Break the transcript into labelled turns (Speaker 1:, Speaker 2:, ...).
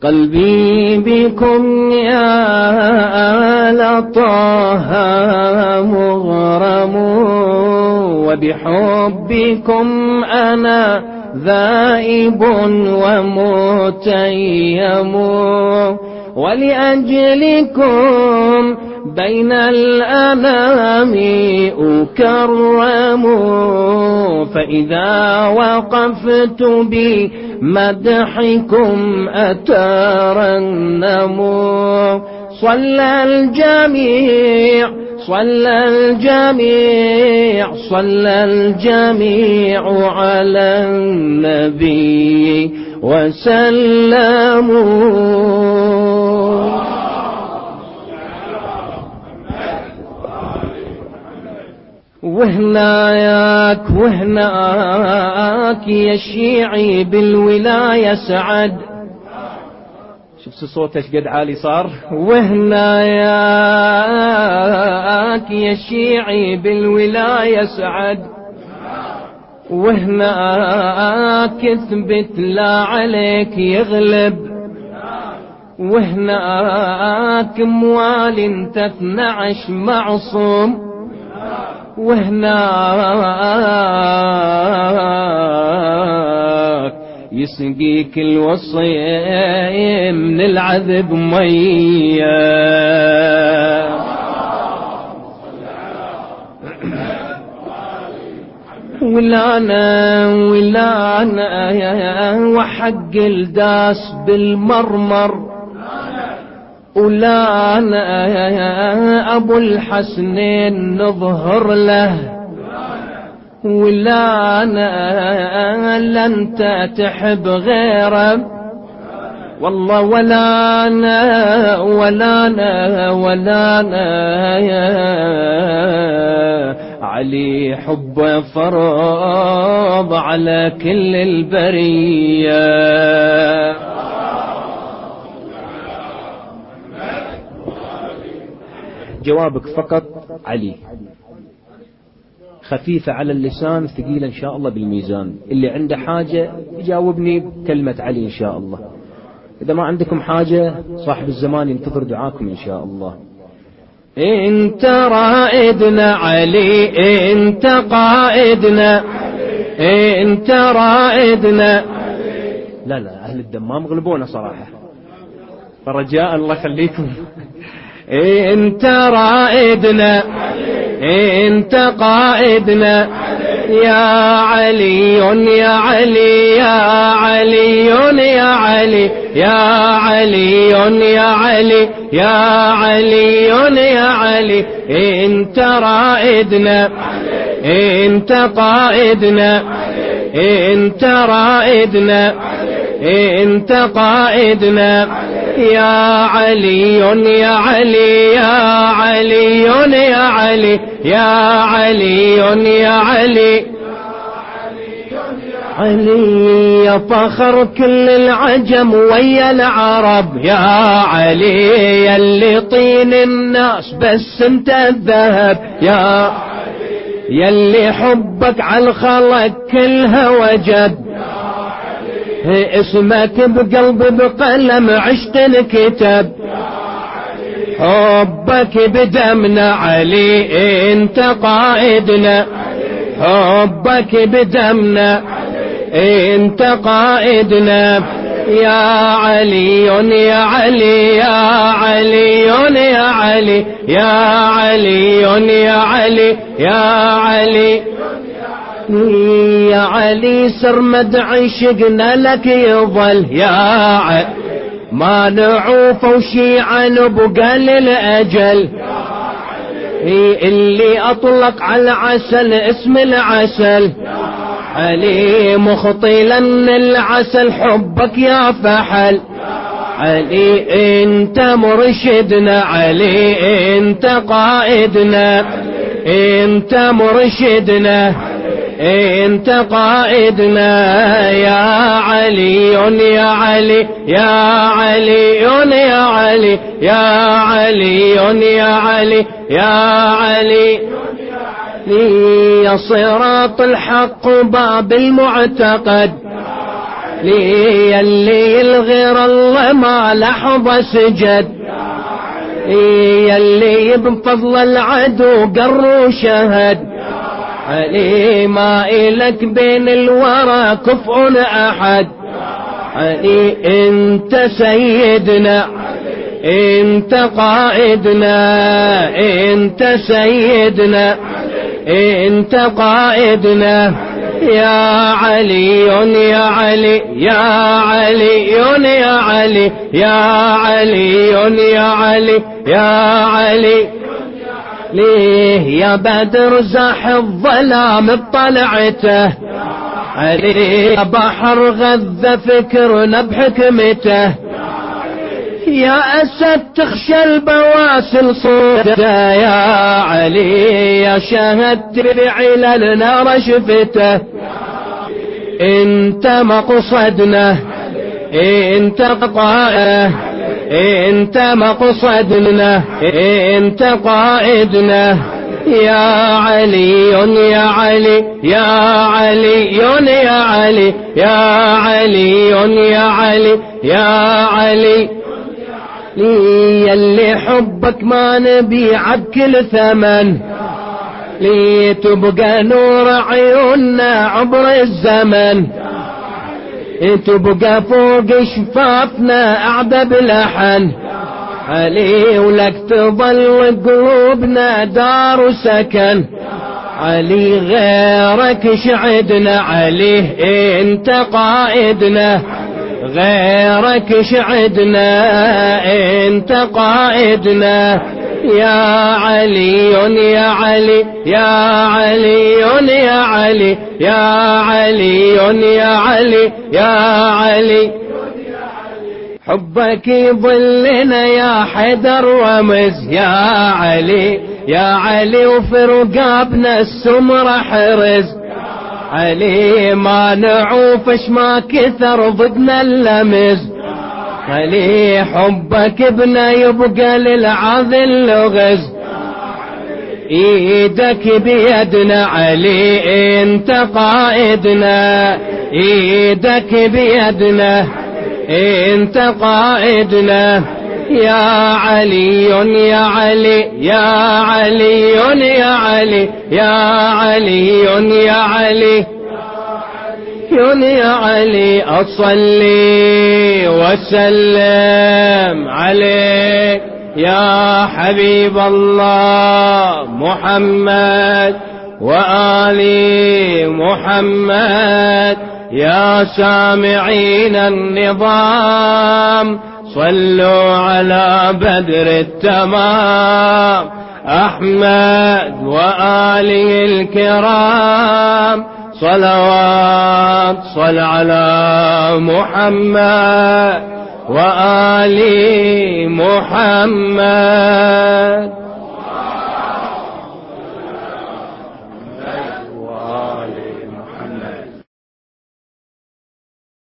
Speaker 1: قلبي بكم يا آل طه مغرم، وبحبكم أنا ذائب ومتيم، ولأجلكم بين الأنام أكرم، فإذا وقفت بمدحكم أترنم. صلى الجميع على النبي وسلموا. وهناك يا الشيعي بالولاية سعد. شفت صوته ايش قد عالي صار. وهناك يا الشيعي بالولاية سعد، وهناك اثبت لا عليك يغلب، وهناك موال انت 12 معصوم، وهناك يسقيك الوصي من العذب مية. ولانا وحق الداس بالمرمر، ولانا أبو الحسنين نظهر له، ولانا لن تحب غيره والله، ولانا علي حب فرض على كل البرية. جوابك فقط علي، خفيفة على اللسان ثقيلة إن شاء الله بالميزان. اللي عنده حاجة يجاوبني بكلمة علي إن شاء الله. إذا ما عندكم حاجة صاحب الزمان ينتظر دعاكم إن شاء الله. انت رائدنا علي، انت قائدنا، انت رائدنا. لا أهل الدمام غلبونا صراحة، فرجاء الله خليكم. انت رائدنا، انت قائدنا، يا علي يا علي يا علي يا علي يا علي يا علي يا علي يا علي. انت رائدنا، انت قائدنا، انت رائدنا، انت قائدنا، يا علي يا علي يا علي يا علي يا علي يا علي. علي يا فخر كل العجم ويا العرب، يا علي يا اللي طين الناس بس انت الذهب، يا اللي حبك على الخلق كلها وجد، اسمك بقلبي بقلم عشق الكتاب، حبك بدمنا علي انت قائدنا، حبك بدمنا انت قائدنا، يا علي يا علي يا علي يا علي يا علي يا علي يا علي يا علي. سرمد عشقنا لك يظل يا علي، ما نعوف وشيعا بقى للأجل، اللي أطلق على العسل اسم العسل، علي مخطي لن العسل حبك يا فحل، علي انت مرشدنا، علي انت قائدنا، انت مرشدنا، انت قائدنا، يا علي يا علي يا علي يا علي يا علي يا علي يا علي. يا صراط الحق باب المعتقد، لي اللي الغير الله ما لحظة سجد، اللي بفضل العدو قر وشهد، علي ما إلك بين الورى كفء أحد، علي انت سيدنا انت قائدنا، انت سيدنا انت قائدنا، يا علي يا علي يا علي يا علي يا علي يا علي يا علي، ليه يا بدر زاح الظلام بطلعته، علي بحر غذى فكرنا بحكمته، يا أسد تخشى البواسل صوته، يا علي يا شهدت بعللنا رشفته، انت مقصدنا انت قائدنا، انت مقصدنا انت قائدنا، يا علي يا علي يا علي يا علي يا علي يا علي يا علي، لي اللي حبك ما نبيع بكل ثمن، لي تبقى نور عيوننا عبر الزمن، تبقى فوق شفافنا أعذب لحن، علي ولك تظل قلوبنا دار وسكن، علي غيرك شعدنا، عليه انت قائدنا، غيرك شعدنا انت قائدنا، يا علي يا علي يا علي يا علي يا علي يا علي يا علي، حبك يظلنا يا حيدر رمز، يا علي يا علي وفي رقابنا السمر حرز، علي ما نعوفش ما كثر ضدنا اللمز، علي حبك ابنا يبقى للعاذل لغز، ايدك بيدنا علي انت قائدنا، ايدك بيدنا انت قائدنا، يا علي يا علي يا علي يا علي يا علي يا علي يا علي، أصلي وسلم عليك يا حبيب الله محمد وآل محمد، يا سامعين النظام صلوا على بدر التمام أحمد وآله الكرام، صلوات صل على محمد وآل محمد.